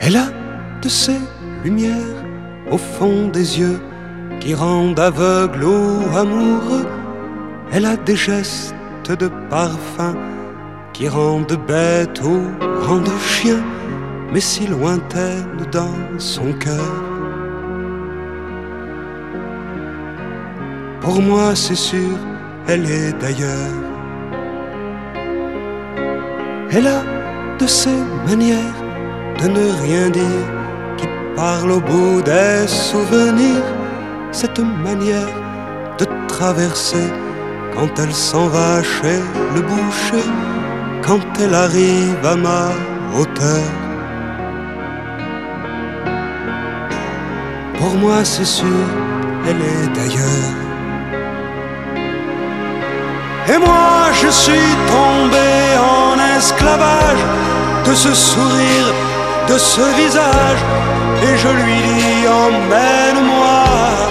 Elle a de ces lumières au fond des yeux qui rendent aveugle ou amoureux. Elle a des gestes de parfum qui rendent bête ou rendent chien, mais si lointaine dans son cœur. Pour moi c'est sûr, elle est d'ailleurs. Elle a de ces manières de ne rien dire qui parle au bout des souvenirs. Cette manière de traverser quand elle s'en va chez le boucher, quand elle arrive à ma hauteur. Pour moi c'est sûr, elle est d'ailleurs. Et moi je suis tombé en esclavage de ce sourire, de ce visage, et je lui dis emmène-moi.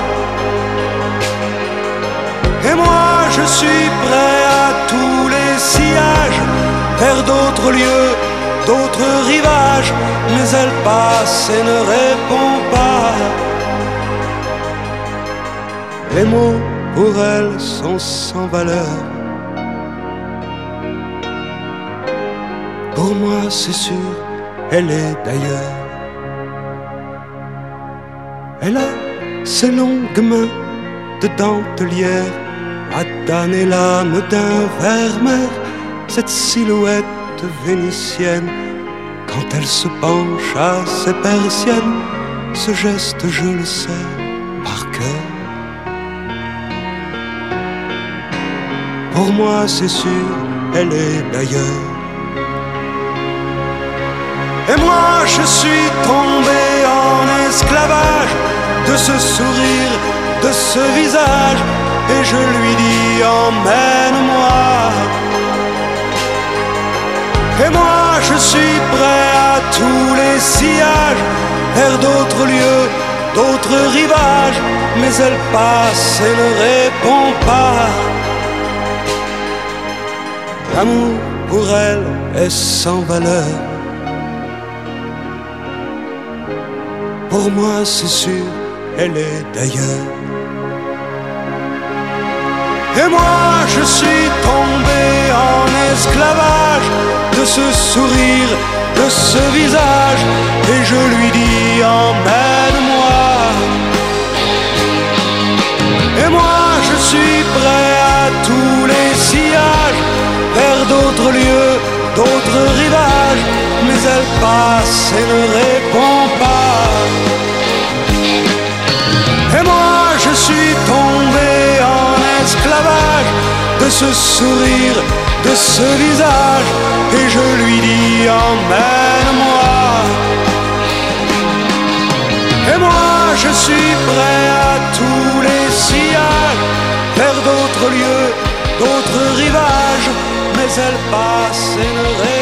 Et moi je suis prêt à tous les sillages, vers d'autres lieux, d'autres rivages, mais elle passe et ne répond pas. Les mots pour elle sont sans valeur. Pour moi c'est sûr, elle est d'ailleurs. Elle a ses longues mains de dentelière à damner l'âme d'un ver-mer. Cette silhouette vénitienne, quand elle se penche à ses persiennes, ce geste je le sais par cœur. Pour moi c'est sûr, elle est d'ailleurs. Et moi je suis tombé en esclavage de ce sourire, de ce visage, et je lui dis emmène-moi. Et moi je suis prêt à tous les sillages, vers d'autres lieux, d'autres rivages, mais elle passe et ne répond pas. L'amour pour elle est sans valeur. Pour moi c'est sûr, elle est d'ailleurs. Et moi je suis tombé en esclavage de ce sourire, de ce visage, et je lui dis emmène-moi. Et moi je suis prêt à tous les sillages, vers d'autres lieux, d'autres rivages, mais elle passe et ne répond pas. Et moi je suis tombé en esclavage de ce sourire, de ce visage, et je lui dis emmène-moi. Et moi je suis prêt à tous les sillages, vers d'autres lieux, d'autres rivages, mais elle passe et ne répond pas.